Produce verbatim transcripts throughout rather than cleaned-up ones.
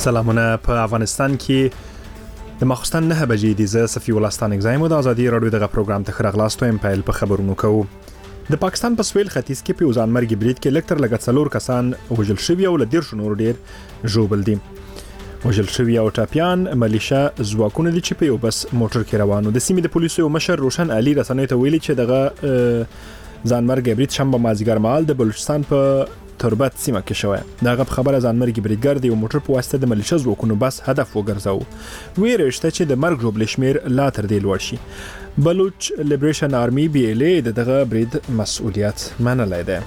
سلامونه. په افغانستان کې د ماخستن نه بجې دي. زه صفي الله ستانک زایم د ازادي رادیو دغه پروګرام ته خراغلاستو ام پایل په خبرونو کوو. د پاکستان په سویل ختیځ کې په ځان مرګ برید کې لکټر لګت څلور کسان وژل شوي او ل ډیر شنور ډیر ژوبل دي. وژل شوي او ټاپیان ملیشا ځواکونه دي چې په یو بس موټر کې روانو. د سیمې د پولیسو یو مشر روشن علي رسنۍ ته ویلي چې دغه ځان مرګ برید شنبه مازیګر مهال د بلوچستان په تربت سیمه کې شوی. دغه خبره ځان مرګ بریدګر دی یو موټر په واسطه د ملیشا ځواکونو بس هدف وګرځاو. ویرشته چې د مرګ جوړ شمیر لا تر دې لوړ شي. بلوچ لیبریشن آرمی بی ال ای دغه برید مسؤلیت منلای دی.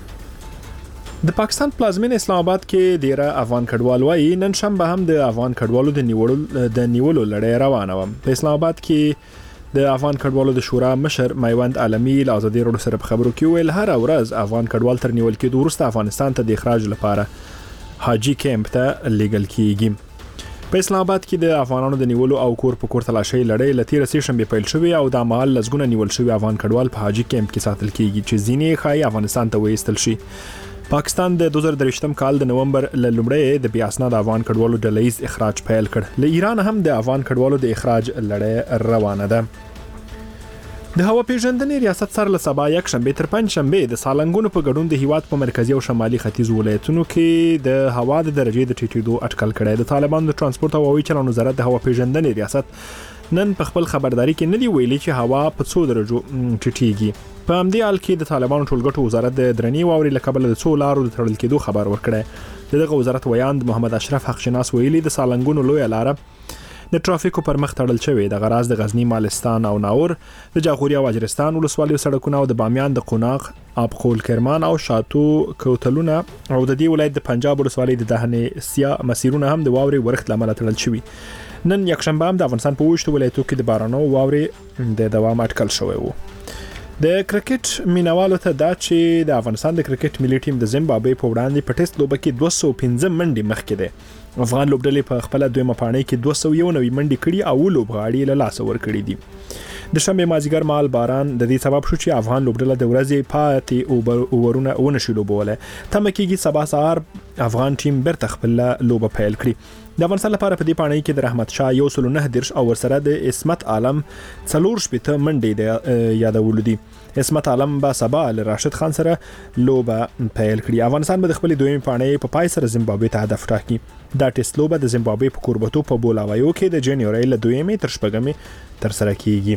د پاکستان پلازمین اسلام آباد کې ډیره افغان کډوال وایي نن شنبه هم د افغان کډوالو د نیولو د نیولو لړۍ روانه و. په اسلام آباد کې د افغان کډوالو د شورا مشر میوند عالمي له ازادي رادیو سره په خبرو کې ویل هر ورځ افغان کډوال تر نیول کېدو وروسته افغانستان ته د اخراج لپاره حاجی کیمپ ته لیږل کیږي. په اسلام آباد کې د افغانانو د نیولو او کور په کور تلاشي لړۍ لتیر سې شنبه پیل شوې او د مهال لزګونه نیول شوی افغان کډوال په حاجی کیمپ کې ساتل کیږي چې ځینې خای افغانستان ته وېستل شي. پاکستان د دوه زره دریشتم کال د نومبر ل لومړی د بیا اسناد افغان کډوالو ډلهیز اخراج پیل کړ. له ایران هم د افغان کډوالو د اخراج لړۍ روانه ده. د هوا پیژندنې ریاست سره له سبا یک شنبه تر پنځ شنبه د سالنګونو په ګډون د هیواد په مرکزی او شمالي ختیځ ولایتونو کې د هوا د درجې د ټیټېدو اټکل کړی. د طالبان د ترانسپورت او هوایي چلند وزارت د هوا پیژندنې ریاست نن په خپل خبرداري کې نه دی ویلي چې هوا په څو درجو ټیټیږي. په همدې حال کې د طالبانو ټولګټو وزارت د درنی واوري لکبل د څو لارو د تړل کېدو خبر ورکړی. دغه وزارت ویاند محمد اشرف حق شناس ویلي د سالنګونو لوی لاره د ترافیکو پر مخ تړل شوی. د غراز د غزنی مالستان او ناور د جاغوري او اجرستان ولسوالیو سړکونه او د بامیان د قوناق ابخول کرمان او شاتو کوتلونه او د دې ولایت د پنجاب ولسوالۍ د دهنې سیا مسیرونه هم د واوري ورخت لامل تړل شوی. نن یک شنبه هم د افغانستان په وشت ولایتو کې د بارانو واوري د دوام اټکل شوی وو. د کرکټ مینوالو ته دا چې د افغانستان د کرکټ ملي ټیم د زیمبابوې په وړاندې په ټیسټ لوبه کې دوه سوه پنځه منډې مخکې ده. افغان لوبډلې په خپل دویمه پاڼۍ کې دوه سوه یو نوي منډې کړي او لوبغاړي له لاس ور کړي دي. د شنبه مازیګر مهال باران د دې سبب شو چې افغان لوبډله د ورځې پاتې اوورونه ونه شي لوبوله. تمه کېږي سبا سهار افغان ټیم برته خپل لوبه پیل کړي. د افغانستان لپاره په دې پاڼۍ کې د رحمت شاه یو سل نه درش او ورسره د اسمت عالم څلور شپته منډې د یادولو دي. اسمت عالم با سبا له راشد خان سره لوبه پیل کړي. افغانستان به د خپل دویم پاڼۍ په پای سره زیمبابوې ته هدف ټاکي. دا ټیسټ لوبه د زیمبابوې په کوربتو په بولاوایو کې د جنوري له دویمې تر شپږمې تر سره کیږي.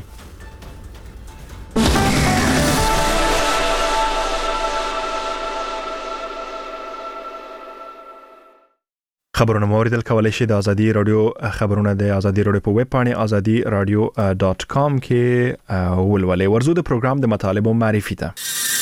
خبرونه موریدل کولای شي د ازادي رادیو خبرونه د ازادي رادیو په ویب پاڼه ازادي رادیو ډاٹ کام کې ولولئ. ورزو د پروګرام د مطالبو معرفي ته.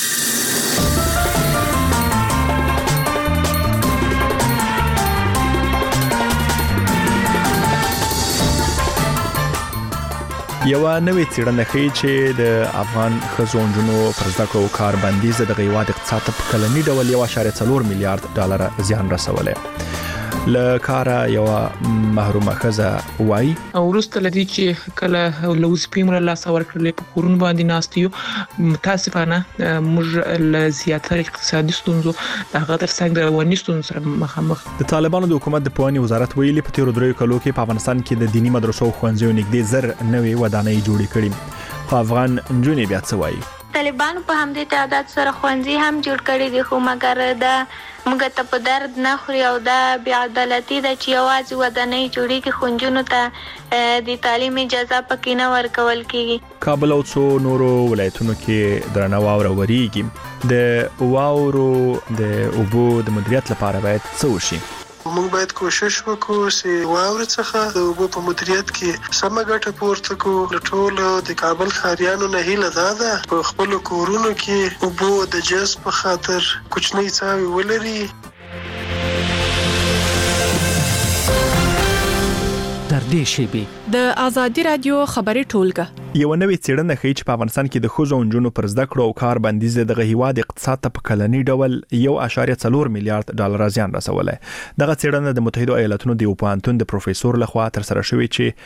یو نوې څېړنه ښیي چې د افغان ښځو نجونو پر زده کړو کار بندیز د هیواد اقتصاد ته په کلني ډول یو اعشاریه څلور میلیارډ ډالر زیان رسولی. له کاره یو محرومه ښځه وایي وروسته له دې چې کله له وظیفې مو له لاسه ورکړلې په کورونو باندې ناست یو، متاسفانه موږ له زیاتره اقتصادي ستونزو د هغه ترڅنګ د رواني ستونزو سره مخامخ. د طالبانو د حکومت د پوهنې وزارت ویلي په تیرو دریو کلو کې په افغانستان کې د دیني مدرسو او ښوونځیو نږدې زر نوې ودانۍ جوړې کړي. خو افغان نجونې بیا څه وایي؟ طالبانو په همدې تعداد سره ښوونځي هم جوړ کړي دي، خو مګر دا موږ ته په درد نه خوري او دا بې عدالتي ده چې یوازې ودانۍ جوړېږي خو نجونو ته د تعلیم اجازه پکې نه ورکول کېږي. کابل او څو نورو ولایتونو کې درنه واوره وریږي. د واورو د اوبو د مدیریت لپاره باید څه وشي؟ موږ باید کوشش وکړو چې واورې څخه د اوبو په مدیریت کې سمه ګټه پورته کړو. له ټولو د کابل ښاریانو نه هیله دا ده په خپلو کورونو کې اوبو د جذب په خاطر کوچنۍ څاوې ولري. در دې شیبې د ازادي رادیو خبري ټولګه یو نوې څېړنه ښیي چې په افغانستان کې د ښځو او نجونو پر زده کړو او کار بندیز دغه هیواد اقتصاد ته په کلني ډول یو اعشاریه څلور میلیارډ ډالر زیان رسولی. دغه څېړنه د متحده ایالاتونو د یو پوهنتون د پروفیسور لخوا ترسره شوې چې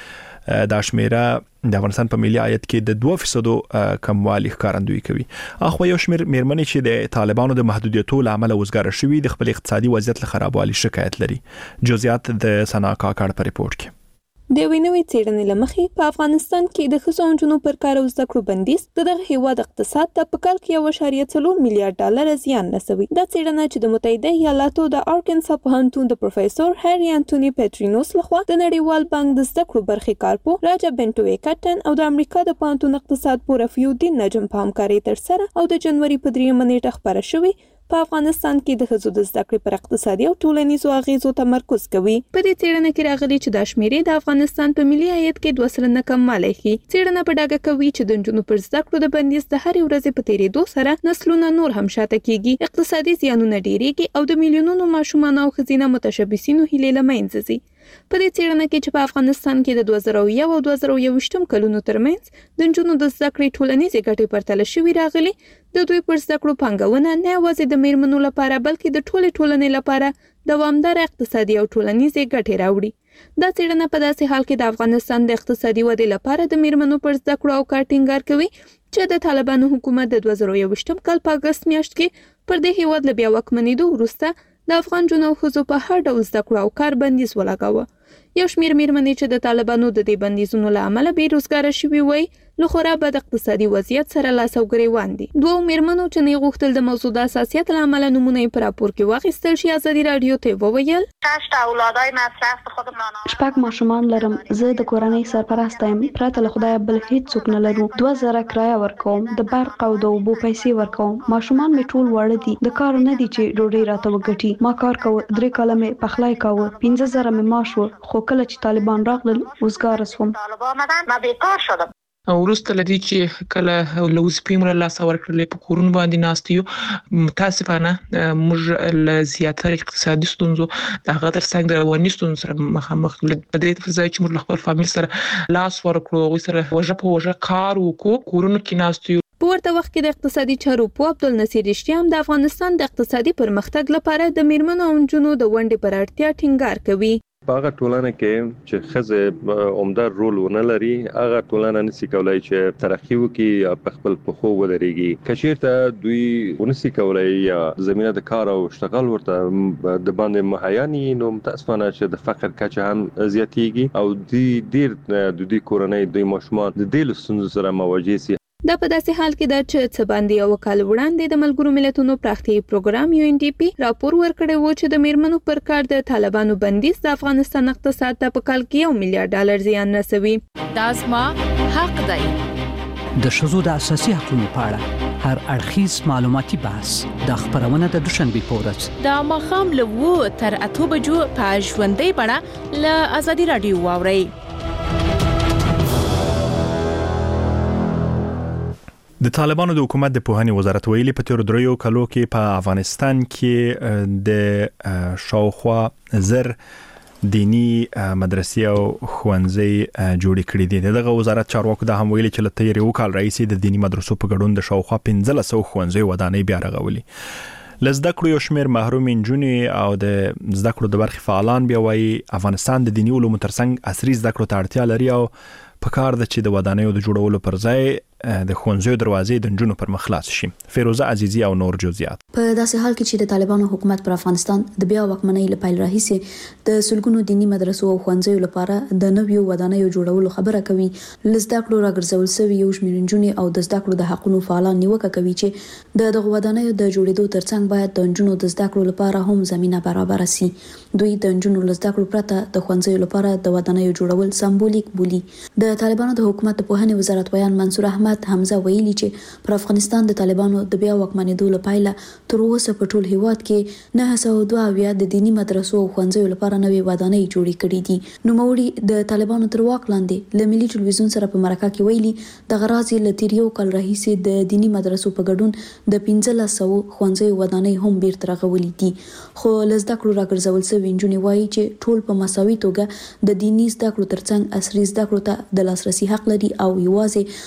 دا شمیره د افغانستان په ملي عاید کې د دوه فیصد کموالی ښکارندویي کوي. اخو یو شمیر میرمنې چې د طالبانو د محدودیتونو لامل وزګار شوي د خپل اقتصادي وضعیت له خرابوالي شکایت لري. جزئیات د سنا کاکړ په ریپورت کې. د وینوي څېړنې لمخې په افغانستان کې د ښځو او نجونو پر کار او زده کړو بندیز د دغه هیواد اقتصاد ته په کال کې یو اعشاریه څلور میلیارډ ډالر زیان رسوي. دا څېړنه چې د متحده ایالاتو د آرکنسا پوهنتون د پروفیسور هری انټونی پیټرینوس لخوا د نړیوال بانک د زده کړو برخې کارپو راجا بنټو ویکټن او د امریکا د پوهنتون اقتصاد پوه رفیع الدین نجم په همکارۍ ترسره او د جنوري په دریمه نیټه خپره شوې په افغانستان کې د ښځو د زده کړې پر اقتصادي او ټولنیزو اغیزو تمرکز کوي. په دې څېړنه کې راغلي چې د شمیرې د افغانستان په ملي عاید کې دوه سلنه کموالی ښيي. څېړنه په ډاګه کوي چې د نجونو پر زده کړو د بندیز د هرې ورځې په تیریدو سره نسلونه نور هم شاته کیږي، اقتصادي زیانونه ډیریږي او د میلیونونو ماشومانو او ښځینه متشبثینو هیلې له منځه ځي. په دې څېړنه کې چې په افغانستان کې د دوه زره یو او دوه زره یوویشتم کلونو ترمنځ د نجونو د زده کړې ټولنیزې ګټې پرتله شوي راغلي، د دوی پر زده کړو پانګونه نه یوازې د میرمنو لپاره بلکې د ټولې ټولنې لپاره دوامداره اقتصادي او ټولنیزې ګټې راوړي. دا څېړنه په داسې حال کې د افغانستان د اقتصادي ودې لپاره د میرمنو پر زده کړو او کار ټینګار کوي چې د طالبانو حکومت د دوه زره یوویشتم کال په اګست میاشت کې پر دې هیواد له بیا واکمنېدو وروسته د افغان جنو او ښځو په هر ډول زده کړو او کار بندیز ولګاوه. یو شمیر میرمنې چې د طالبانو د دې بندیزونو له امله بېروزګاره شوي وای له خورا بد اقتصادي وضعیت سره لاس او ګریوان دي. دوه میرمنو چې نه غوښتل د موضوع د حساسیت له امله نمونه یې په راپور کې واخیستل شي ازادي رادیو ته وویل شپږ ماشومان لرم، زه د کورنۍ سرپرست یم، پرته له خدایه بل هیڅ څوک نه لرو. دوه زره کرایه ورکوم، د برق او د اوبو پیسې ورکوم. ماشومان مې ټول واړه دي، د کار نه دي چې ډوډۍ راته وګټي. ما کار کوه، درې کاله مې پخلی کوه، پنځه زره مې معاش و، خو کله چې طالبان راغلل وزګاره شوم. وروسته لدی چې کله لوزپیم له لاس ورکړلې په کورونو باندې ناستیو، متاسفانه موږ له زیاتره اقتصادي ستونزو د هغه ترڅنګ د رواني ستونزو سره مخامخ په دې ځای چې موږ خپل فامیل سره لاس ورکړو، هغوی سره وژه په وژه کار وکړو، کورونو کې ناستیو. په ورته وخت کې د اقتصادي چارو پوه عبدالنصیر رښتیا هم د افغانستان د اقتصادي پرمختګ لپاره د میرمنو او نجونو د ونډې پر اړتیا ټینګار کوي. په هغه ټولنه کې چې ښځې عمده رول ونه لري، هغه ټولنه نشي کولای چې ترقي وکړي، په خپل پښو ودرېږي. که چېرته دوی ونشي کولای یا زمینه د کار او اشتغال ورته د باندې مهیا نه وي، نو متاسفانه چې د فقر کچه هم زیاتېږي او دوی ډېر د دوی کورنۍ، دوی ماشومان د دې له ستونزو سره مواجه سي. دا په داسې حال کې ده چې څه باندې یو کال وړاندې د ملګرو ملتونو پراختیایي پروګرام یو ان ډي پی راپور ورکړی و چې د میرمنو پر کار د طالبانو بندیز د افغانستان اقتصاد ته په کال کې یو میلیارډ ډالر زیان رسوي. دا زما حق دی. د ښځو د اساسي حقوقو په اړه هر اړخیز معلوماتي بحث د خبرونه د دوشنبه په ورځ د ماښام له اوه تر اته بجو په ژوندۍ بڼه له ازادي رادیو واورئ. د طالبانو د حکومت د پوهنې وزارت ویلي په تیر دریو کلو کې په افغانستان کې د شاوخوا زر دینی مدرسې او ښوونځي جوړ کړي دي. دغه وزارت چارواکو دا هم ویلي چې له تیر یو کال راهیسې د دینی مدرسو په ګډون د شاوخوا پنځه سوه ښوونځي ودانۍ بیا رغولي. لزده کړو یو شمیر محروم نجونې او د زده کړو د برخې فعالان بیا وایي افغانستان د دینی علومو ترڅنګ عصري زده کړو ته اړتیا لري او په کار ده چې د ودانیو د جوړولو پر ځای د ښوونځیو دروازې د نجونو پر مخ خلاص شي. فیروزه عزیزی او نور جزئیات. په داسې حال کې چې د طالبانو حکومت پر افغانستان د بیا واکمنۍ له پیل راهیسې د سلګونو دینی مدرسو او ښوونځیو لپاره د نویو ودانیو جوړولو خبره کوي، لزده کړو راګرځول شوی یو شمېر نجونې او د زده کړو د حقونو فعالان نیوکه کوي چې د دغه ودانیو د جوړېدو ترڅنګ باید د نجونو د زده کړو لپاره هم زمينه برابر شي. دوی د نجونو د زده کړو پرته د ښوونځیو لپاره د ودانیو جوړول سمبولیک بولي. د طالبانو د حکومت د پوهنې وزارت ویان منصور احمد حمزه ویلي چې پر افغانستان د طالبانو د بیا واکمنېدو لپاره تر اوسه په ټول هیواد کې نه سوه دوه اویا د دینی مدرسو او ښوونځیو لپاره نوې ودانۍ جوړې کړې دي. نوموړي د طالبانو تر واک لاندې له ملي ټلویزیون سره په مرکه کې ویلي د غراض له تیر یو کال راهیسې د دینی مدرسو په ګډون د پنځه سوه ښوونځیو ودانۍ هم بیرته رغولې دي، خو لزده کړو راګرځول شوي نجونې وایي چې ټول په مساوي توګه د دینی زده کړو ترڅنګ عصري زده کړو ته د لاسرسي حق لري او یوازې د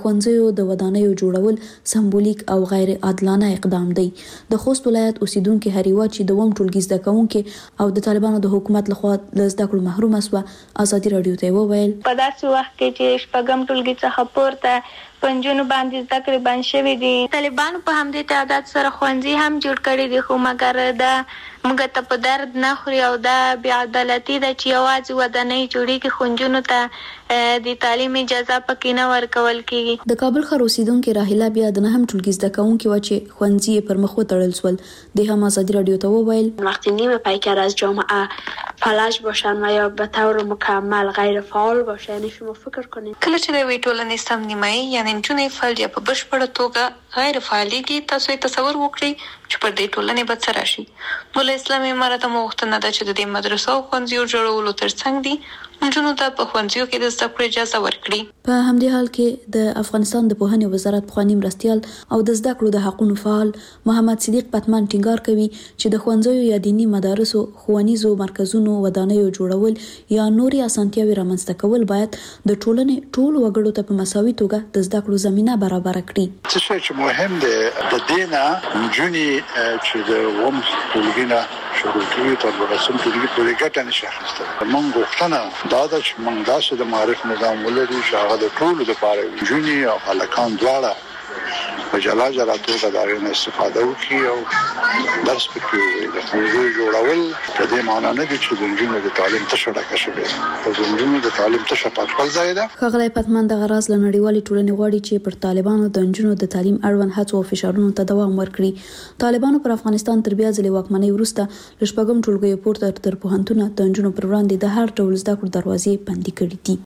ښوونځیو د ودانیو جوړول سمبولیک او غیر عادلانه اقدام دی. د خوست ولایت اوسیدونکو هریوا چې دوم ټولګي زده کوونکو او د طالبانو د حکومت لخوا له زده کړو محروم شوه، ازادي رادیو ته وویل په داسې وخت کې چې شپږم ټولګي څخه پورته پنځونو باندې زده کړې بند شوي دي. طالبانو په همدې تعداد سره ښوونځي هم جوړ کړي دي، خو مګر دا موږ ته په درد نه خوري او دا بې عدالتي ده چې یوازې ودانۍ جوړېږي، خو نجونو ته د تعلیم اجازه پکې نه ورکول کېږي. د کابل ښار اوسیدونکې راهیله بیا د نهم ټولګي زده کوونکې وه چې ښوونځي یې پر مخ وتړل سول. د هم ازادي رادیو ته وویل وقتی نیمه پیکر از جامعه فلج باشن و یا به طور مکمل غیر فعال باشه، یعنی شما فکر کنید کله چې د وی ټولنې سم نیمایي یعنی نجونې فلج یا په بشپړه توګه غیر فعالیږي، تاسو یې تصور وکړئ چې پر دې ټولنې به څه راشي. نو له اسلامي امارت مو غوښتنه ده چې د دې مدرسو او ښوونځیو جوړولو ترڅنګ دي نجونو ته په ښوونځیو کې د زده کړې اجازه ورکړي. په همدې حال کې د افغانستان د پوهنې وزارت پخوانی مرستیال او د زده کړو د حقونو فعال محمد صدیق پتمان ټینګار کوي چې د ښوونځیو یا دینی مدارسو، ښوونیزو مرکزونو، ودانیو جوړول یا نورې اسانتیاوې رامنځته کول باید د ټولنې ټولو وګړو ته په مساوي توګه د زده کړو زمینه برابر کړي. څه چې مهم دی د دینه نجونې چې د وم ټولګي نه شروع کیږي تر ورسم ټولګي پورې ګټه نشي اخیستل. موږ غوښتنه دا ده چې موږ داسې د معرف نظام ولرو چې هغه د ټولو لپاره وي، نجونې او هلکان دواړه په جلا جلا توګه د هغې نه استفاده وکړي او درس پکې ووایي. د ښوونځیو جوړول په دې معنا نه دي چې د نجونو د تعلیم تشه ډکه شوې ده، خو د نجونو د تعلیم تشه په خپل ځای ده. ښاغلی پتمان دغه راز له نړیوالې ټولنې غواړي چې پر طالبانو د نجونو د تعلیم اړوند هڅو او فشارونو ته دوام ورکړي. طالبانو پر افغانستان تر بیا ځلې واکمنۍ وروسته له شپږم ټولګیو پورته تر پوهنتونه د نجونو پر وړاندې د هر ډول زده کړو دروازې بندي کړي دي.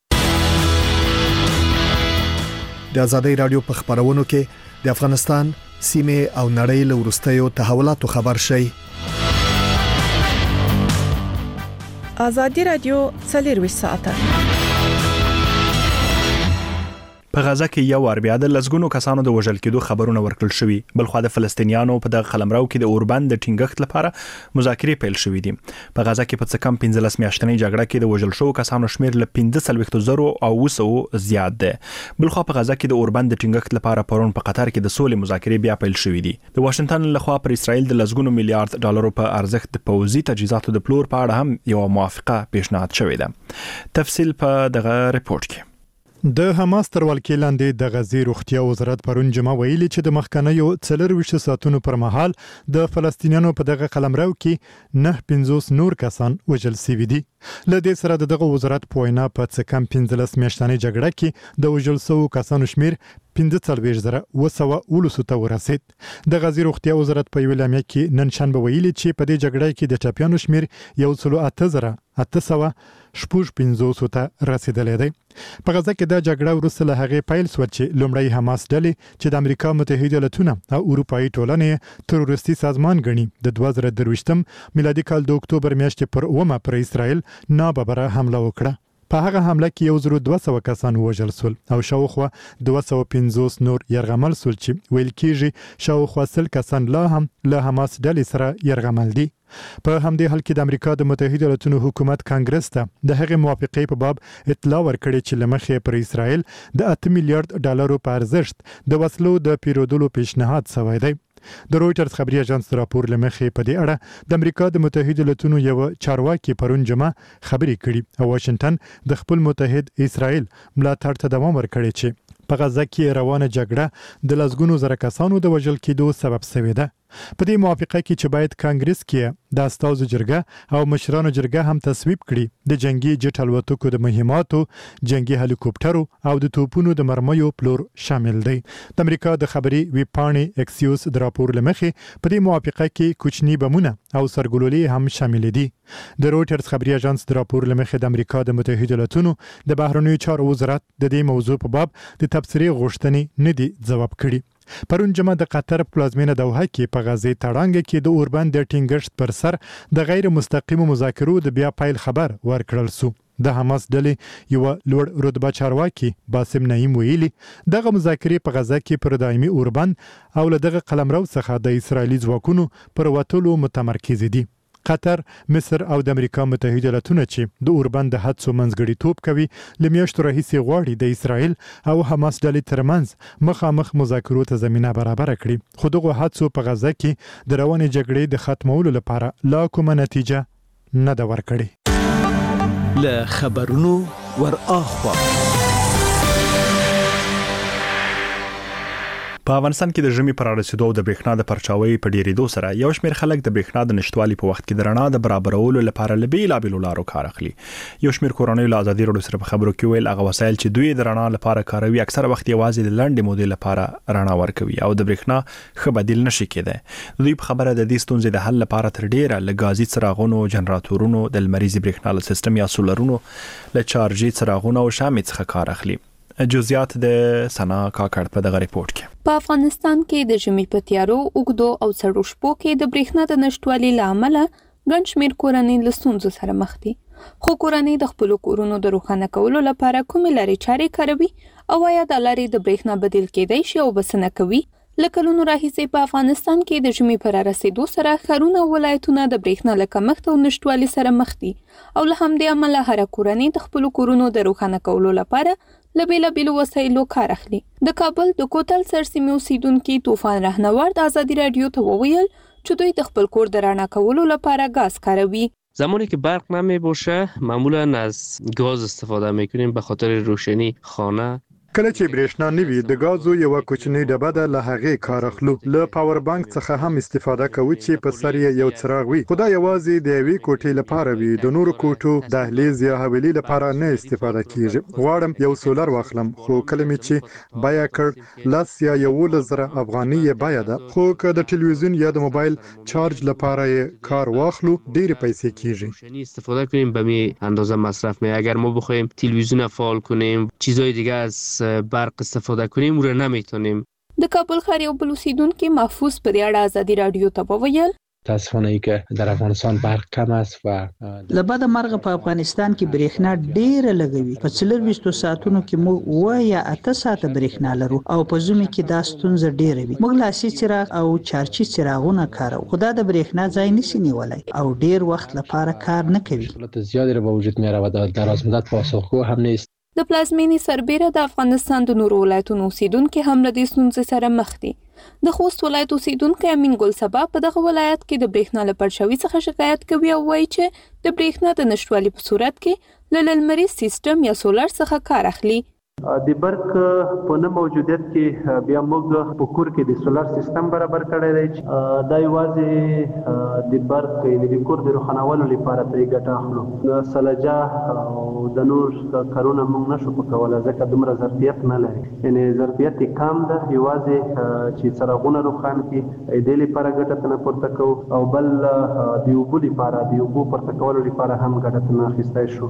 د ازادۍ رادیو په خبرونو کې د افغانستان سیمه او نړۍ له وروستیو تحولاتو خبر شي. ازادي رادیو څلور ساعته په غزا کې یو وار بیا د لسګونو کسانو د وژل کېدو خبرونه ورکړل شوي. بلخوا د فلسطینیانو په دغه قلمرو کې د اوربند د ټینګښت لپاره مذاکرې پیل شوې دي. په غزا کې په څه کم پنځلس میاشتنۍ جګړه کې د وژل شوو کسانو شمیر له پنځه څلوېښت زره او اوه سوه زیات دی. بلخوا په غزا کې د اوربند د ټینګښت لپاره پرون په قطر کې د سولې مذاکرې بیا پیل شوې دي. د واشنگټن لخوا پر اسرائیل د لسګونو میلیارډ ډالرو په ارزښت د پوځي تجهیزاتو د پلور په اړه هم یو موافقه پیشنهاد شوې ده. تفصیل په دغه ریپورت کې. د حماس تر ولکې لاندې د غزې روغتیا وزارت پرون جمعه ویلي چې د مخکنیو څلور ویشت ساعتونو پر مهال د فلسطینیانو په دغه قلمرو کې نه پنځوس نور کسان وژل شوي دي. له دې سره د دغه وزارت په وینا په څه کم پنځلس میاشتنۍ جګړه کې د وژل شوو کسانو شمیر پنځه څلوېښت زره اوه سوه اوولسو ته ورسید. د غزې روغتیا وزارت په یوه اعلامیه کې نن شنبه ویلي چې په دې جګړه کې د ټپیانو شمیر یو سل اته زره اته سوه شپږ پنځوس ته رسیدلی دی. په غزه کې دا جګړه وروسته له هغې پیل شوه چې لومړی حماس ډلې چې د امریکا متحده ایالتونه او اروپایي ټولنې تروریستي سازمان ګڼي د دوه زره درویشتم میلادي کال د اکتوبر میاشتې پر اومه پر اسرائیل ناببره حمله وکړه. په هغه حمله کې یو زر دوه سوه کسان وژل شول او شاوخوا دوه سوه پنځوس نور یرغمل شول چې ویل کېږي شاوخوا سل کسان لا هم له حماس ډلې سره یرغمل دي. په همدې حال کې د امریکا د متحده ایالتونو حکومت کانګرس ته د هغې موافقې په باب اطلاع ورکړې چې له مخې پر اسرائیل د اته میلیارډ ډالرو په ارزښت د وسلو د پیرودلو پیشنهاد شوی دی. د رویټرز خبري اژانس راپور لمخې په دې اړه د امریکا د متحده ایالتونو یو چارواکي پرون جمعه خبري کړي او واشنگټن د خپل متحد اسرائیل ملاتړ ته دوام ورکړي چې په غزه کې روانه جګړه د لسګونو زره کسانو د وژل کېدو سبب شوې ده. په دې موافقه کې چې باید کانګرس کې د استازو جرګه او مشرانو جرګه هم تصویب کړي د جنگي جټ الوتکو د مهماتو، جنگي هلیکوپټرو او د توپونو د مرمیو پلور شامل دی. د امریکا د خبري ویبپاڼې اکسیوس د راپور لمخې په دې موافقه کې کوچني بمونه او سرګلولې هم شامل دي. د رویټرز خبري اژانس د راپور لمخې د امریکا د متحده ایالتونو د بهرنیو چارو وزارت د دې موضوع په باب د تبصرې غوښتنې نه دي ځواب کړي. پرون جمعه د قطر پلازمینه دوحه کې په غزې تړانګ کې د اوربند د ټینګښت پر سر د غیر مستقیمو مذاکرو د بیا پیل خبر ورکړل سو. د حماس ډلې یو لوړ رتبه چارواکي باسم نعیم ویلي دغه مذاکرې په غزه کې پر دایمي اوربند او له دغه قلمرو څخه د اسرایلی ځواکونو پر وټولو متمرکز دي. قطر، مصر او د امریکا متحده ایالاتونو چې د اوربند د حادثو منځګړیتوب کوي لمیاشتو راهیسې غواړي د اسرائیل او حماس ډلې ترمنځ مخامخ مذاکرو ته زمينه برابر کړي، خو دغه حادثو په غزه کې د روانې جګړې د ختمولو لپاره لا کومه نتیجه نه ده ورکړې. له خبرونو ور اخوا په افغانستان کې د ژمي پر رسیدو د برېښنا د پرچاوي په ډیریدو سره یو شمېر خلک د برېښنا د نشټوالي په وخت کې د رڼا د برابرولو لپاره لبي لابلو لارو کار اخلي. یو شمېر کورنۍ له ازادي راډیو سره په خبرو کې ویل هغه وسایل چې دوی د رڼا لپاره کاروي اکثره وخت یوازې د لنډې مودې لپاره رڼا ورکوي او د برېښنا ښه بدیل نشي کېدای. دوی په خبره د دې ستونزې د حل لپاره تر ډیره له غازي څراغونو، جنراتورونو، د لمریزي برېښنا له سیستم یا سولرونو له چارجي څراغونو او شامې څخه کار اخلي. جزئیات د سنا کاکړ په دغه ریپورت کې. په افغانستان کې د ژمي په تیارو اوږدو او سړو شپو کې د برېښنا د نشټوالي لامل ګڼ شمېر کورنۍ له ستونزو سره مخ دي. خو کورنۍ د خپل کورونو د روښانه کولو لپاره کومې لارې چارې کاروي او آیا د لارې د برېښنا بدیل کېدای شي او بسنه کوي؟ لکه لونو راهیسې په افغانستان کې د ژمي پر رسیدو سره ښارونه او ولایتونه د برېښنا له کمښت او نشټوالي سره مخ دي او له همدې امله هر کورنۍ د خپل کورونو د روښانه کولو لپاره لبیلا بیلو وسایلو کار اخلي. د کابل د کوتل سرسیمې اوسیدونکو طوفان رهنورد آزادی رادیو ته وویل چې دوی د خپل کور د رڼا کولو لپاره گاز کاروي. زمانی که برق نمی باشه معمولا از گاز استفاده میکنیم به خاطر روشنی خانه. کله چې برېښنا نوي د غازو یو کوچنی ډبه ده له هغې کار اخلو. له پاور بانک څخه هم استفاده کوو چې په سر یې یو څراغ وي. خو دا یوازې د یوې کوټې لپاره وي، د نورو کوټو دهلیز یا حویلي لپاره نه استفاده کیږي. غواړم یو سولر واخلم خو کله مې چې بیا کړ لاس یا یولس زره افغاني یې بیا ده، خو که د ټلویزیون یا د موبایل چارج لپاره یې کار واخلو ډېر پیسې کیږي. روشنی استفاده کنیم به می اندازه مصرف می. اگر ما بخوایم تلویزیون فعال کنیم چیزای دیگه از برق استفاده کنیم رو نمیتونیم. د کابل ښار یو بل اوسیدونکو محفوظ په اړه آزادی رادیو ته وویل متاسفانه ای که در افغانستان برق کم است و لبد مرغ په افغانستان کې برېښنا ډېره لګوي. په څلور ویشتو ساعتونو کې موږ و یا اته ساعته برېښنا لرو او په ژمي کې دا ستونزه ډېره وي. موږ لاسي څراغ او چارجي څراغونه کاروو، خو دا د برېښنا ځای نشي نیولای او ډېر وخت لپاره کار نه کوي. مشکلات زیادی رو با وجود میاره و در دراز مدت پاسخگو هم نیست. د پلازمینې سربېره د افغانستان د نورو ولایتونو اوسیدونکو هم له دې ستونزې سره مخ دي. د خوست ولایت اوسیدونکو امین ګل سبا په دغه ولایت کې د برېښنا له پرچاوي څخه شکایت کوي او وایي چې د برېښنا د نشټوالي په صورت کې له لمریز سیستم یا سولر څخه کار اخلي. د برق په نه موجودیت کې بیا موږ په کور کې د سولر سیستم برابر کړی دی. دا یوازې د برق د کور د روښانولو لپاره ترې ګټه اخلو. سلجه او د نور کارونه موږ نشو کولی ځکه دومره ظرفیت نه لري، یعنی ظرفیت یې کم ده. یوازې چې څراغونه روښانه کړي دې لپاره ګټه ترنه پورته کوو او بل د اوبو لپاره د اوبو پورته کولو لپاره هم ګټه ترنه اخیستی شو.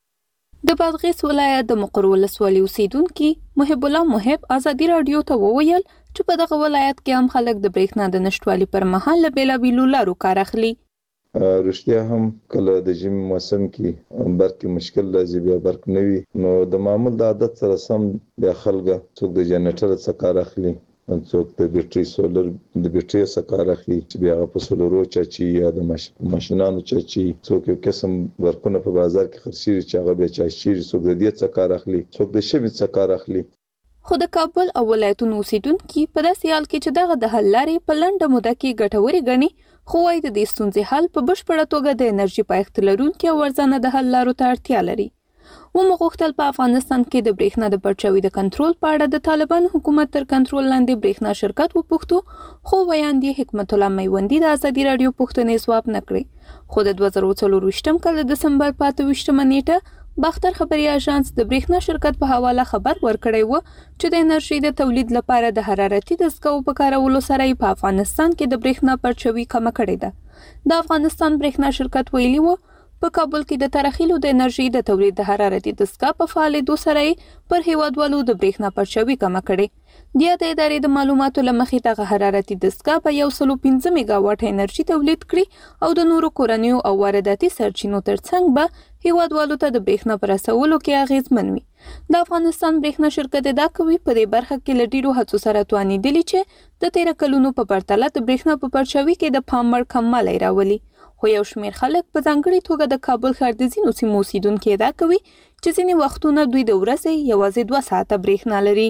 د بادغیس ولایت د مقر ولسوالۍ اوسیدونکو محب الله محب آزادی رادیو ته وویل چې په دغه ولایت کې هم خلک د برېښنا د نشټوالي پر مهال له بیلابیلو لارو کار اخلي. رښتیا هم کله د ژمي موسم کې برق مشکل راځي، بیا برق نه وي، نو د معمول د عادت سره سم بیا خلک څوک د جنریټر څخه کار اخلي، څوک د بیټري سولر د بیټري څخه کار اخلي چې بیا په سولرو چاچي یا د ماشینانو چاچي، څوک یو قسم برقونه په بازار کې خرڅېږي چې هغه بیا چاچي، څوک د دې څخه کار اخلي، څوک د شمع څخه کار اخلي. خو د کابل او ولایتونو اوسیدونکو په داسې حال کې چې دغه د حل لارې په لنډه موده کې ګټورې ګڼي، خو وايي د دې ستونزې حل په بشپړه توګه د انرژي پایښت لرونکو او ارزانه د حل لارو ته اړتیا لري. ومو غوښتل په افغانستان کې د برېښنا د پرچاوي د کنټرول په اړه د طالبان حکومت تر کنټرول لاندې برېښنا شرکت وپوښتو، خو ویاندې حکمت الله میوندي د آزادي رادیو پوښتنې ځواب نه کړې. خو د دوه زره څلورویشتم کال د دسمبر په اته ویشتمه نیټه باختر خبري اژانس د برېښنا شرکت په حواله خبر ورکړی و چې د انرژي د تولید لپاره د حرارتي دستګاو په کارولو سره په افغانستان کې د برېښنا پرچاوي کمه کړې ده. د افغانستان برېښنا شرکت ویلي و په کابل کې د ترخیلو د انرژي د تولید د حرارتي دستګاه په فعالیدو سره پر هیوادوالو د برېښنا پرچاوي کمه کړې. د یادې ادارې د معلوماتو له مخې دغه حرارتي دستګاه په یو سل او پنځه میگا واټ انرژي تولید کړي او د نورو کورنیو او وارداتي سرچینو ترڅنګ به هیوادوالو ته د برېښنا په رسولو کې اغېزمن وي. د افغانستان برېښنا شرکت ادعا کوي په دې برخه کې له ډېرو هڅو سره توانېدلي چې د تېره کلونو په پرتله د برېښنا په پرچاوي کې د پام وړ کموالی راولي. خو یو شمېر خلک په ځانګړي توګه د کابل ښار د ځینو سیمو اوسیدونکي ادعا کوي چې ځینې وختونه دوی د ورځې یوازې دوه ساعته برېښنا لري.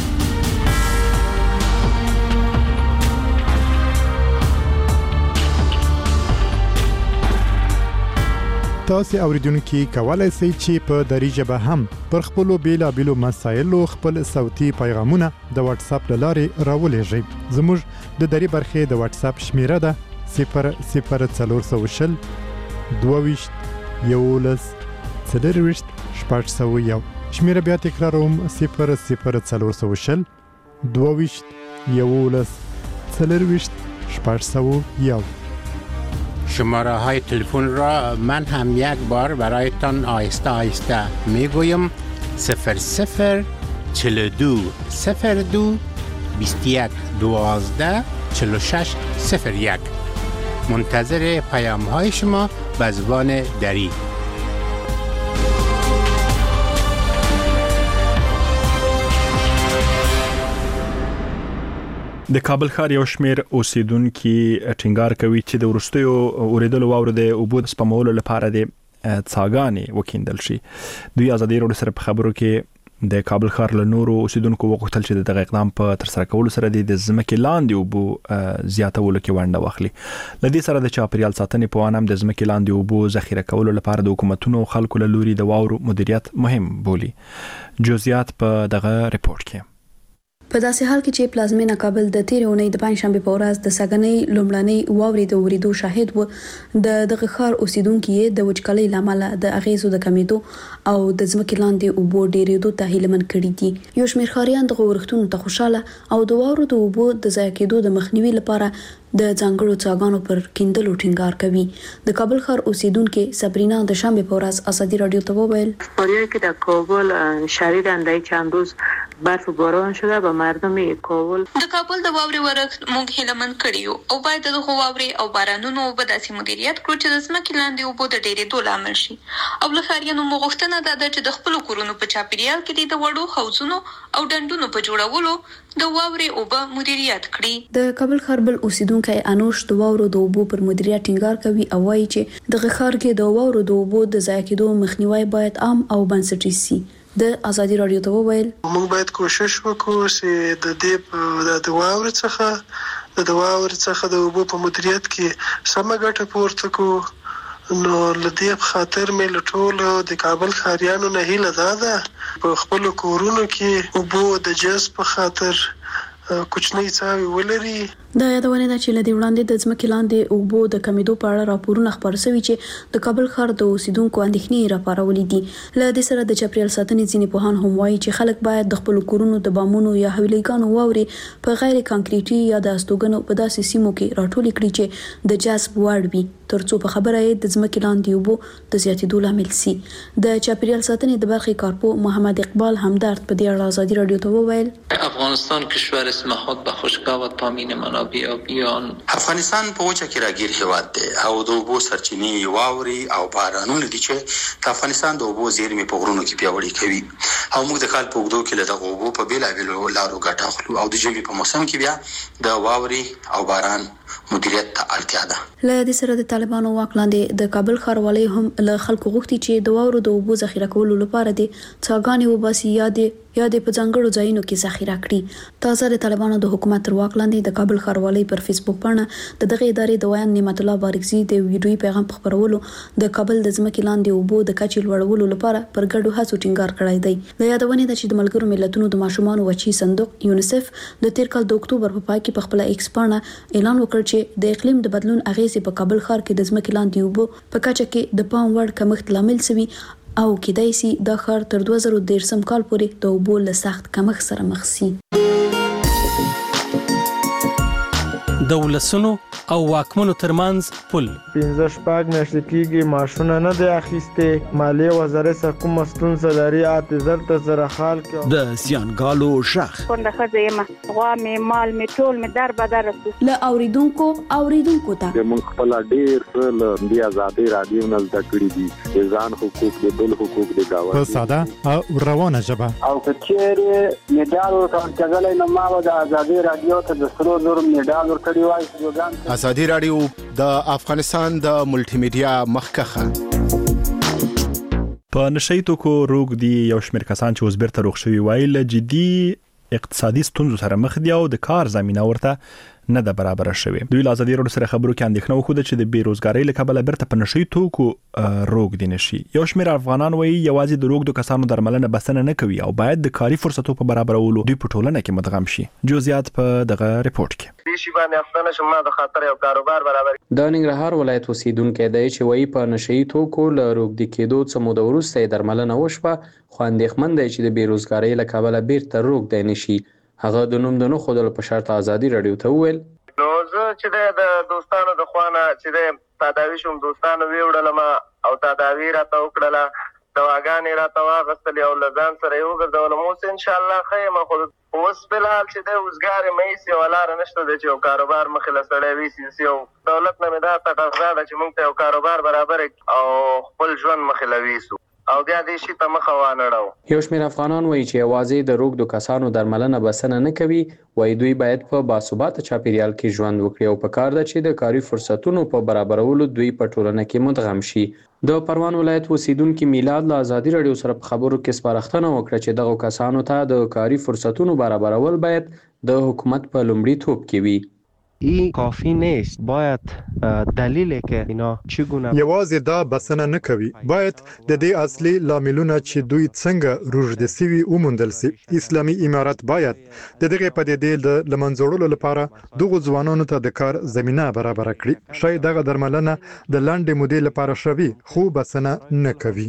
تاسو اوریدونکو کولای شئ چې په دری ژبه هم پر خپل بیلابېلو مسایلو خپل صوتي پیغامونه د واتس اپ لارې راولېږئ. زموږ د دری برخې د واتس اپ شمیره ده صفر صفر څلور سوه شل دوه ویشت یولس څلور ویشت شپږ سوه یو. شمیره بیا تکراروم صفر صفر څلور سوه شل دوه ویشت یولس څلور ویشت شپږ سوه یو. شماره های تلفن را من هم یک بار برایتان آهسته آهسته می گویم صفر صفر چهل و دو صفر دو بیست و یک دوازده چهل و شش صفر یک. منتظر پیام های شما به زبان دری. د کابل ښار یو شمېر اوسیدونکي ټینګار کوي چې د وروستیو اوریدلو واورو د اوبو د سپمولو لپاره د څاګانې وکیندل شي. دوی ازادي راډیو سره په خبرو کې د کابل ښار له نورو اوسیدونکو وغوښتل چې دغه اقدام په ترسره کولو سره د ځمکې لاندې اوبو زیاتولو کې ونډه واخلي. له دې سره د چاپیریال ساتنې په وانه هم د ځمکې لاندې اوبو ذخیره کولو لپاره د حکومتونو او خلکو له لوري د واورو مدیریت مهم بولي. جزئیات په دغه ریپورت کې. په داسې حال کې چې پلازمینه کابل د تیرې اونۍ د پنځشنبه په ورځ د سګنۍ لومړنۍ واورې د اوریدو شاهد و، د دغه ښار اوسیدونکو د وچکالۍ لامل د اغیزو د کمیدو او د ځمکې لاندې اوبو ډیرېدو ته هیلمن کړي دي. یو شمېر ښاریان د ورښتونو ته خوشاله او د واورو د اوبو د ضایع کېدو د مخنیوي لپاره د ځانګړو څاګانو پر کیندلو ټینګار کوي. د کابل ښار اوسیدونکو صبرینا د شنبه په ورځ ازادي رادیو ته وویل پریای که در کابل شدیداً در چند روز برف و باران شده و مردم کابل د کابل د واوري ورښت موږ هیلمن کړیو او باید د واوري او بارانونو په داسې مدیریت کړو چې د ځمکې لاندې اوبو د ډېرېدو لامل شي. او له ښاریانو موږ غوښتنه ده چې د خپل کورونو په چاپیریال کې د وړو حوضونو او ډنډونو په جوړولو د واوري اوبه مدیریت کړي. د کابل ښار بل اوسیدونکو انوش د واورو د اوبو پر مدیریت ټینګار کوي او وایي چې د ښار کې د واورو د اوبو د ضایع کېدو مخنیوي باید عام او بنسټیز شي. د ازادي رادیو ته وویل موږ باید کوشش وکړو چې د دې د واورو څخه د واورو څخه د اوبو په مدیریت کې سمه ګټه پورته کړو. نو لدې په خاطر مې لټول د کابل ښاریانو نه هیله ده په خپل کورونو کې اوبو د جذب په خاطر کوچنی څاوي ولري. دا یادونه ده چې لدی وړاندې د ځمکې لاندې اوبو د کمیدو په اړه راپورونه خبر شوي چې د کابل ښار د اوسیدونکو اندېښنې راپارولې دي. له دې سره د چاپیریال ساتنې ځینې پوهان هم وایي چې خلک باید د خپل کورونو د بامونو یا حویلیګانو واوري په غیر کانکریټي یا د استوګنو په داسې سیمو کې راټولې کړي چې د جذب وړ وي ترڅو په خبره یې د ځمکې لاندې اوبو د زیاتېدو لامل شي. د چاپیریال ساتنې د برخې کارپو محمد اقبال همدرد په دې اړه ازادي رادیو ته وویل افغانستان کشور اسمحات به خشکا و تامین منابع آبیان. افغانستان په وچه کې راګیر هیواد دی او د اوبو سرچینې واوري او بارانونه دي چې د افغانستان د اوبو زیرمې په غرونو کې پیاوړې کوي او موږ د کال په اوږدو کې له دغه اوبو په بیلابیلو لارو ګټه اخلو او د ژمي په موسم کې بیا د واوري او باران مدیریت ته اړتیا ده. له دې سره د طالبانو واک لاندې د کابل ښاروالۍ هم له خلکو غوښتي چې د واورو د اوبو ذخیره کولو لپاره د څاګانې وباسي یا د یا د په ځانګړو ځایونو کې ذخیره کړي. تازه د طالبانو د حکومت تر واک لاندې د کابل ښاروالۍ پر فیسبوک باندې د دغه ادارې د ویان نعمت الله بارکزي د ویډیوي پیغام خبرولو د کابل د ځمکې لاندې اوبو د کچې لوړولو لپاره پر ګډو هڅو ټینګار کړی دی. د یادونه ده چې د ملګرو ملتونو د ماشومان وچی صندوق یونیسف د تیر کال د اکتوبر په پای کې په خپل ایکس باندې اعلان وکړ چې د اقلیم د بدلون اغیزې په کابل ښار کې د ځمکې لاندې اوبو په کچه کې د پام وړ کمښت لامل شوی او کېدای شي د ښار تر دوه زره دېرشم کال پورې د اوبو له سخت کمښت سره مخ شي. د ولسونو او واکمنو ترمنځ پل پنځه شپږ میاشتې کېږي معاشونه نه دی اخیستې. مالیې وزارت څخه کومه ستونزه لري اته زر ته زره خال کې د زیانګالو شخ کونډه ښځه یم غوا مې مال مې ټول مې در بدر رسو له اوریدونکو اوریدونکو ته موږ خپل ډیر څه له دې ازادي رادیو نه زده کړی دي د ځان حقوق د بل حقوق د گاوند په ساده او روانه ژبه او کچېره میډال ورکړل کېدل نو ما د ازادي رادیو ته د سرو زر میډال ورکړ نړیوال پروګرام. ازادي رادیو د افغانستان د ملټي میډیا مخکخه. په نشئی توکو روغ دي یو شمېر کسان چې اوس بیرته روغ شوي وایي له جدي اقتصادي ستونزو سره مخ دي او د کار زمينه ورته نه ده برابر شوی. دوی له ازادي رادیو سره خبرو کې اندېښنه وکړه چې د بیروزګاری له کبله بیرته په نشئی توکو روغ دي نشي. یو شمېر افغانان وایي یوازې د روغ د کسانو درملنه بسنه نه کوي او باید د کاري فرصتو په برابرولو دوی په ټولنه کې مدغم شي. جزئیات په دغه ریپورت کې. دې شی باندې افغان شمه د خاطر یو کاروبار برابر. د ننګرهار ولایت اوسیدونکو دی چې وایي په نشئی توکو له روغ دي کېدو څخه مو د ورسته درملنه وشوه خو اندېښمن دی چې د بیروزګاری له کبله بیرته روغ دی نشي. هغه د نوم د نو خودل په شرط ازادي رادیو ته وویل نو زه چې د دوستانو د خوانه چې د تداوی شوم دوستانو ویوړل ما او تداوی راته وکړه دواګانې راته واغستلې او لزان سره یو ګرځول مو ان شاء الله خیمه خو اوس په حال چې د وزګار مې سي ولاره نشته د یو کاروبار مخله سره وی سي او دولت نه مې دا تقاضا ده چې موږ ته یو کاروبار برابر او خپل ژوند مخله ویسو او بیا دې شي ته مخ وانهړو. یو شمېر افغانان وایي چې یوازې د روغ د کسانو درملنه بسنه نه کوي وایي دوی باید په باثباته چاپیریال کې ژوند وکړي او په کار ده چې د کاري فرصتونو په برابرولو دوی په ټولنه کې مدغم شي. د پروان ولایت اوسیدونکو میلاد له ازادي رادیو سره په خبرو کې سپارښتنه وکړه چې دغه کسانو ته د کاري فرصتونو برابرول باید د حکومت په لومړي توپ کې وي. این کافی نیست باید دلیلی که اینا چگونه یوازې دا بسنه نه کوي باید د دې اصلي لاملونه چې دوی څنګه روږدي سوي وموندل سي. اسلامي امارات باید د دغه پدیدې د لمنځوړلو لپاره دغه ځوانانو ته د کار زمينه برابر کړي. شاید دغه درملنه د لاندې مودې لپاره شوي خو بسنه نه کوي.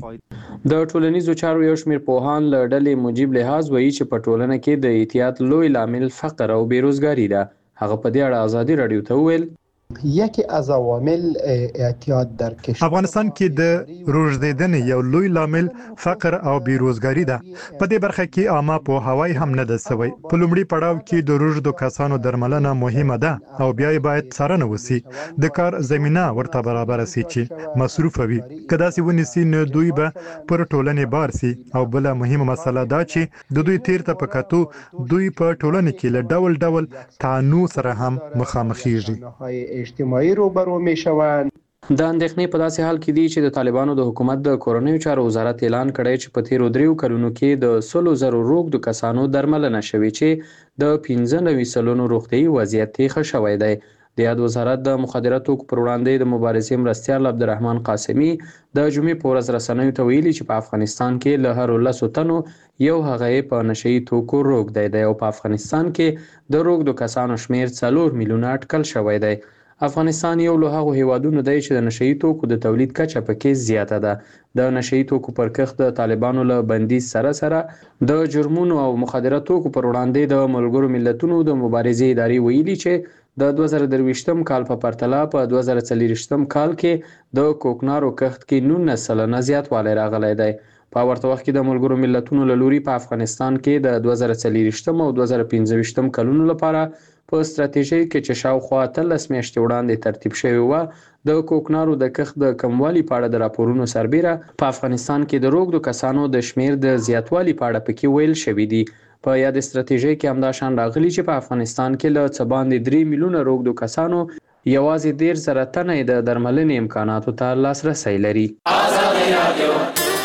د ټولنیزو چارو یو شمېر پوهان له ډلې موجب لحاظ وایي چې په ټولنه کې د احتیاط لوی لامل فقر او بیروزګاری ده. هغه په دې اړه ازادي رادیو ته وویل یکی از عوامل اعتیاد در کشور افغانستان کې د روږدیدنې یو لوی لامل فقر او بیروزګاری ده. په دې برخه کې عامه پوهاوی هم نه ده سوی. په لومړي پړاو کې د روږدو کسانو درملنه مهمه ده او بیا باید څارنه وسی د کار زمينه ورته برابر سي چې مصروف وي. کدا سي ونیسي نو دوی به پر ټولنې بار سي او بل مهمه مسله ده چې د دوی تیر ته پکاتو دوی په ټولنې کې له ډول ډول تعنو سره هم مخامخېږي. اجتماعي روبرو میشوند. د اندېښنې په داسې حال کې دي چې د طالبانو د حکومت د کورنیو چارو وزارت اعلان کړی چې په تیرو دریو کلونو کې د سلو زرو روغ د کسانو درملنه شوې چې د پنځه نوي سلونو روغتیايي وضعیت ښه شوی دی. د یاد وزارت د مخدره توکو پر وړاندې د مبارزې مرستیال عبدالرحمن قاسمي د جمعې په ورځ رسنیو ته ویلي چې په افغانستان کې له هر لسو تنو یو هغه په نشئی توکو روغ دی دی او په افغانستان کې د روغ د کسانو شمیر څلور میلیونه اټکل شوی دی. افغانستان یو له هغو هیوادونو دی چې د نشئی توکو د تولید کچه پکې زیاته ده. د نشئی توکو پر کښت د طالبانو له بندیز سره سره د جرمونو او مخدره توکو پر وړاندې د ملګرو ملتونو د مبارزې ادارې ویلي چې د دوه زره درویشتم کال په پرتله په دوه زره څلوېښتم کال کې د کوکنارو کښت کې نولس سلنه زیاتوالی راغلی دی. په ورته وخت کې د ملګرو ملتونو له لوري په افغانستان کې د دوه زره څلوېښتم او دوه زره پنځه ویشتم کلونو لپاره په ستراتیژۍ کې چې شاوخوا اتلس میاشتې وړاندې ترتیب شوی و د کوکنارو د کښت د کموالي په اړه د راپورونو سربیره په افغانستان کې د روغ د کسانو د شمیر د زیاتوالي په اړه پکې ویل شوی دی. په یاد ستراتیژۍ کې همدا شان راغلی چې په افغانستان کې له څه باندې درې میلیونه روغ د کسانو یوازې ډیر زره تنه د درملنې امکاناتو ته لاسرسی لري. ازادي رادیو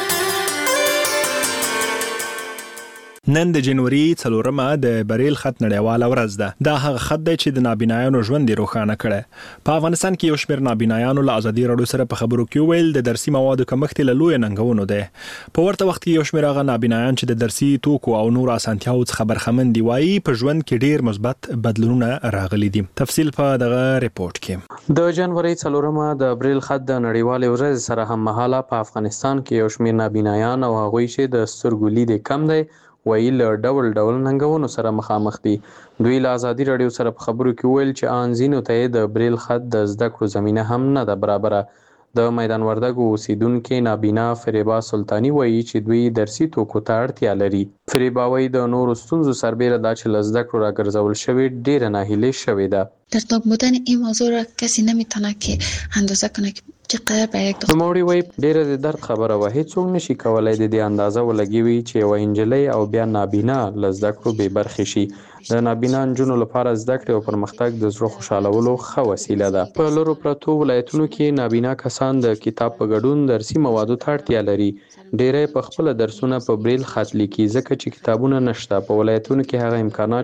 نن د جنوري څلورمه د بریل خط نړیواله ورځ ده. دا هغه خط دی چې د نابینایانو ژوند روښانه کړي. په افغانستان کې یو شمېر نابینایانو له ازادي رادیو سره په خبرو کې ویل د درسي موادو کمښت له لوی ننګونو دی. په ورته وخت کې یو شمېر هغه نابینایان چې د درسي توکو او نور اسانتیاو څخه برخمن دي وایي په ژوند کې ډیر مثبت بدلونونه راغلي دي. تفصیل په دغه ریپورت کې. د جنوري څلورمه د بریل خط د نړیوالې ورځ سره هم مهاله په افغانستان کې یو شمېر نابینایان او هغوی چې د سترګو لید کم دی ویل ډول ډول ننګونو سره مخامخ دي. دوی له ازادي رادیو سره په خبرو کې ویل چې انزینو ته د بریل خط د زده کړو زمينه هم نه ده برابره. د میدان وردګو اوسیدونکو نابینا فریبا سلطانی وایي چې دوی درسي توکو ته اړتیا لري. فریبا وایي د نورو ستونزو سربیره دا چې له زده کړو راګرځول شوی ډیره ناهیلي شوې ده. در تاب بودن این موضوع را کسی نمیتونه که اندازه کنه که نوموړي وایي ډیره د درد خبره وه، هیڅوک نشي کولای د دې اندازه ولګوي چې یوه نجلۍ او بیا نابینا له زده کړو بې برخې شي. د نابینا نجونو لپاره زده کړې او پرمختګ د زړه خوشحالولو ښه وسیله ده. په لرو پرتو ولایتونو کې نابینا کسان د کتاب په ګډون درسي موادو ته اړتیا لري. ډیری په خپله درسونه په بریل خط لیکي ځکه چې کتابونه نشته. په ولایتونو کې هغه امکانات